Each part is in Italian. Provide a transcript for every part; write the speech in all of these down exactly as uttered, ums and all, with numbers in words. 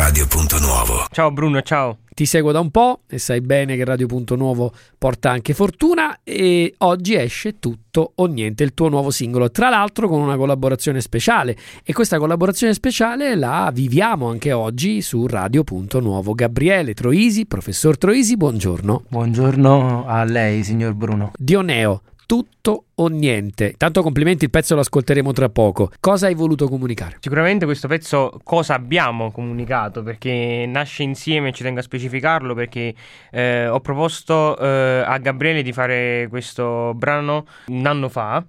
Radio Punto Nuovo. Ciao Bruno, ciao. Ti seguo da un po' e sai bene che Radio Punto Nuovo porta anche fortuna, e oggi esce Tutto o Niente, il tuo nuovo singolo, tra l'altro con una collaborazione speciale, e questa collaborazione speciale la viviamo anche oggi su Radio Punto Nuovo. Gabriele Troisi, professor Troisi, buongiorno. Buongiorno a lei, signor Bruno. Dioneo, Tutto o Niente. Tanto complimenti, il pezzo lo ascolteremo tra poco. Cosa hai voluto comunicare? Sicuramente questo pezzo cosa abbiamo comunicato, perché nasce insieme, ci tengo a specificarlo, perché eh, ho proposto eh, a Gabriele di fare questo brano un anno fa.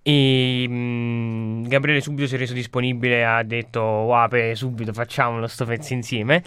E mh, Gabriele subito si è reso disponibile, ha detto Wape, subito facciamolo sto pezzo insieme,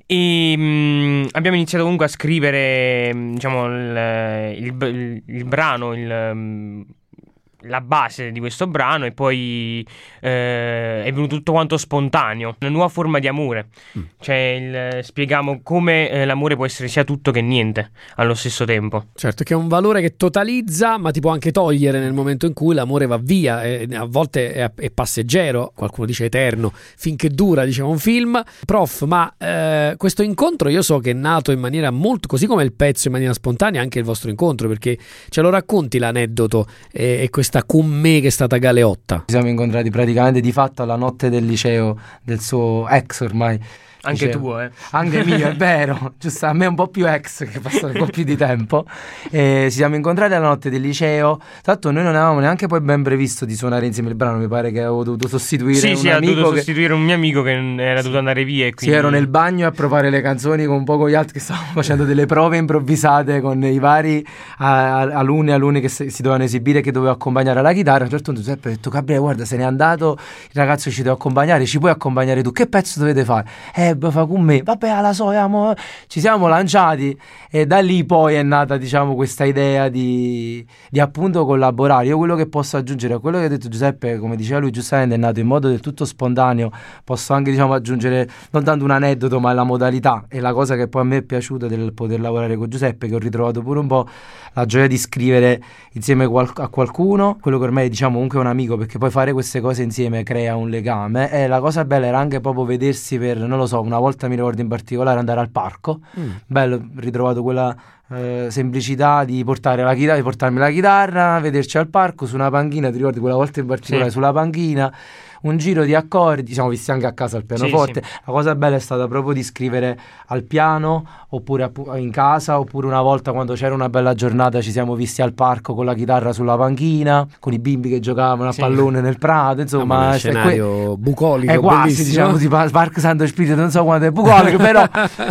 e mh, abbiamo iniziato comunque a scrivere, diciamo, il, il, il, il brano, il, la base di questo brano, e poi eh, è venuto tutto quanto spontaneo, una nuova forma di amore. mm. Cioè il, spieghiamo come eh, l'amore può essere sia tutto che niente allo stesso tempo. Certo, che è un valore che totalizza, ma ti può anche togliere nel momento in cui l'amore va via, e a volte è, è passeggero, qualcuno dice eterno, finché dura, diciamo un film. Prof, ma eh, questo incontro io so che è nato in maniera molto, così come il pezzo in maniera spontanea, anche il vostro incontro, perché ce lo racconti l'aneddoto e, e questa con me che è stata Galeotta? Ci siamo incontrati praticamente di fatto alla notte del liceo del suo ex ormai. Anche liceo. tuo, eh? Anche mio, è vero. Giusto, a me è un po' più ex, che passa un po' più di tempo. E ci siamo incontrati alla notte del liceo. Tanto noi non avevamo neanche poi ben previsto di suonare insieme il brano. Mi pare che avevo dovuto sostituire sì, un sì, amico. Sì, ho dovuto che... sostituire un mio amico che era dovuto andare via. E quindi... Sì, ero nel bagno a provare le canzoni con un po' con gli altri che stavamo facendo delle prove improvvisate con i vari a, a, alunni e alunni che si, si dovevano esibire, che dovevo accompagnare alla chitarra. A un certo punto Giuseppe ha detto: Gabriele, guarda, se n'è andato il ragazzo, ci devo accompagnare, ci puoi accompagnare tu? Che pezzo dovete fare? Eh, beh, fa con me. Vabbè, alla so, amo. Ci siamo lanciati, e da lì poi è nata, diciamo, questa idea di, di appunto collaborare. Io quello che posso aggiungere a quello che ha detto Giuseppe, come diceva lui giustamente, è nato in modo del tutto spontaneo. Posso anche, diciamo, aggiungere non tanto un aneddoto, ma la modalità, e la cosa che poi a me è piaciuta del poter lavorare con Giuseppe, che ho ritrovato pure un po' la gioia di scrivere insieme qual- a qualcuno, quello che ormai, diciamo, comunque è un amico, perché poi fare queste cose insieme crea un legame. E la cosa bella era anche proprio vedersi per, non lo so, una volta mi ricordo in particolare andare al parco. mm. Bello, ho ritrovato quella eh, semplicità di portare la chitarra, di portarmi la chitarra, vederci al parco su una panchina. Ti ricordi quella volta in particolare? Sì. Sulla panchina, un giro di accordi, ci siamo visti anche a casa al pianoforte. Sì, sì. La cosa bella è stata proprio di scrivere al piano, oppure in casa, oppure una volta quando c'era una bella giornata ci siamo visti al parco con la chitarra sulla panchina, con i bimbi che giocavano a sì. pallone nel prato, insomma. No, un scenario que- bucolico, è quasi, bellissimo. diciamo, tipo Parco Santo Spirito, non so quanto è bucolico, però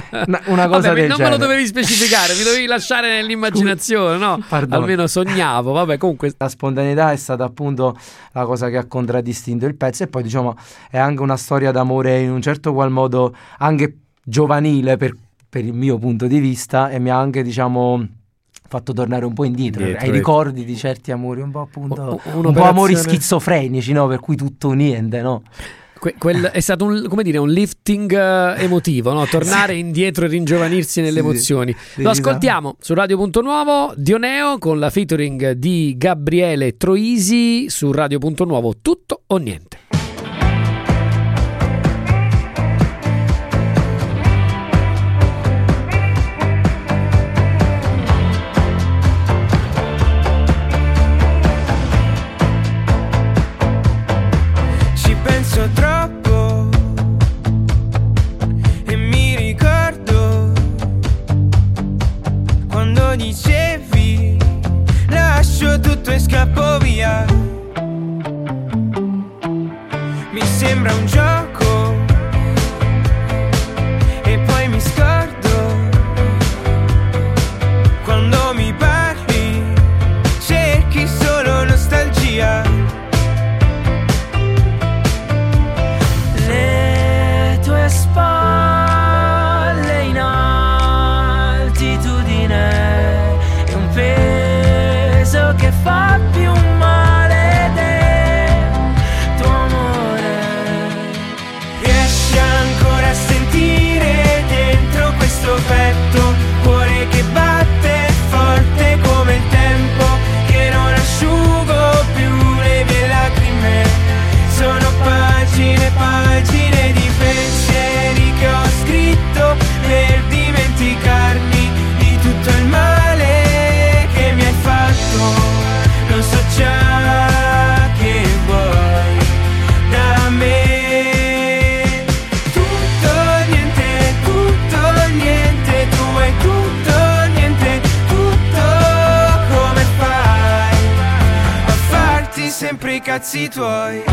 una cosa vabbè, del non genere. Me lo dovevi specificare, mi dovevi lasciare nell'immaginazione, no? Pardon. Almeno sognavo. Vabbè, comunque la spontaneità è stata appunto la cosa che ha contraddistinto il pezzo, e poi, diciamo, è anche una storia d'amore in un certo qual modo anche giovanile per, per il mio punto di vista, e mi ha anche, diciamo, fatto tornare un po' indietro, indietro ai eh. ricordi di certi amori un po', appunto, un po' amori schizofrenici, no? Per cui tutto o niente, no? Que- quel è stato un, come dire, un lifting uh, emotivo, no? Tornare sì. indietro e ringiovanirsi nelle sì, emozioni. Sì. Lo ascoltiamo su Radio Punto Nuovo, Dioneo con la featuring di Gabriele Troisi su Radio Punto Nuovo, Tutto o Niente. Troppo e mi ricordo quando dicevi lascio tutto e scappo via. Mi sembra un gioco e poi mi scordo quando mi parli, cerchi solo nostalgia. Spalle in altitudine e un peso che fa più male del tuo amore. cazzi tuoi.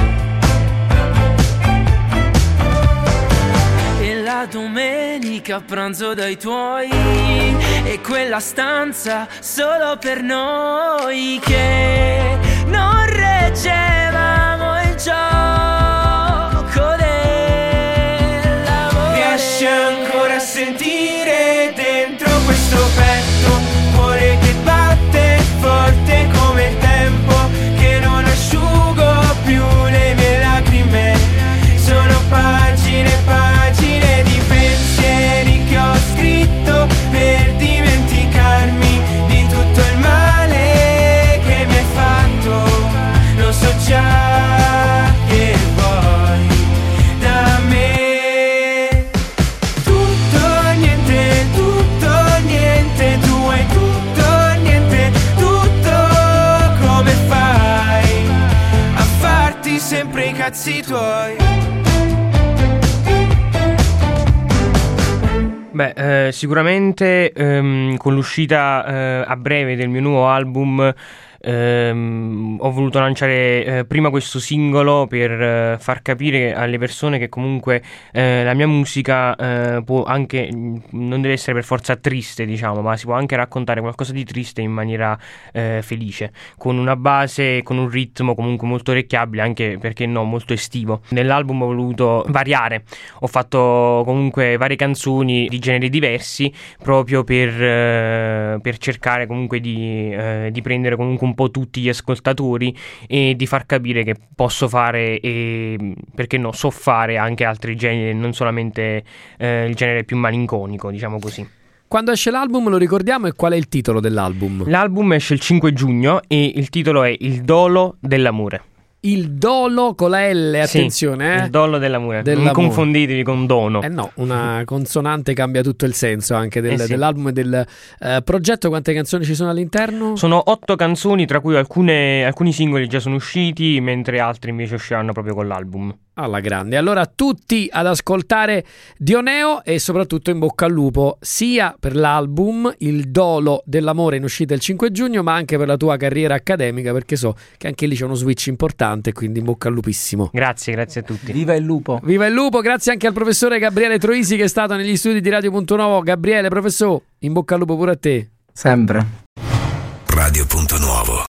E la domenica a pranzo dai tuoi, e quella stanza solo per noi, che non reggevamo il gioco dell'amore. Riesci ancora a sentire dentro questo petto, cuore che batte forte come il tempo, che non asciugo più le mie lacrime. Sono pagine e pagine di pensieri che ho scritto per dimenticarmi di tutto il male che mi hai fatto. Lo so già che vuoi da me tutto o niente, tutto o niente, tu hai tutto o niente, tutto. Come fai a farti sempre i cazzi tuoi? Beh, eh, sicuramente ehm, con l'uscita eh, a breve del mio nuovo album ehm, ho voluto lanciare eh, prima questo singolo per eh, far capire alle persone che comunque eh, la mia musica eh, può anche, non deve essere per forza triste, diciamo, ma si può anche raccontare qualcosa di triste in maniera eh, felice, con una base, con un ritmo comunque molto orecchiabile, anche perché no, molto estivo. Nell'album ho voluto variare, ho fatto comunque varie canzoni di generi diversi proprio per, eh, per cercare comunque di, eh, di prendere comunque un po' tutti gli ascoltatori e di far capire che posso fare e perché no, so fare anche altri generi, non solamente eh, il genere più malinconico, diciamo così. Quando esce l'album lo ricordiamo, e qual è il titolo dell'album? L'album esce il cinque giugno e il titolo è Il dolo dell'amore. Il dolo con la L, attenzione, sì, eh? Il dolo dell'amore. Dell'amore. Non confonditevi con dono. Eh no, una consonante cambia tutto il senso anche del, Eh sì. dell'album e del eh, progetto. Quante canzoni ci sono all'interno? Sono otto canzoni, tra cui alcune, alcuni singoli già sono usciti, mentre altri invece usciranno proprio con l'album. Alla grande. Allora tutti ad ascoltare Dioneo, e soprattutto in bocca al lupo sia per l'album Il dolo dell'amore, in uscita il cinque giugno, ma anche per la tua carriera accademica, perché so che anche lì c'è uno switch importante, quindi in bocca al lupissimo. Grazie, grazie a tutti. Viva il lupo. Viva il lupo, grazie anche al professore Gabriele Troisi che è stato negli studi di Radio Punto Nuovo. Gabriele, professore, in bocca al lupo pure a te. Sempre. Radio Punto Nuovo.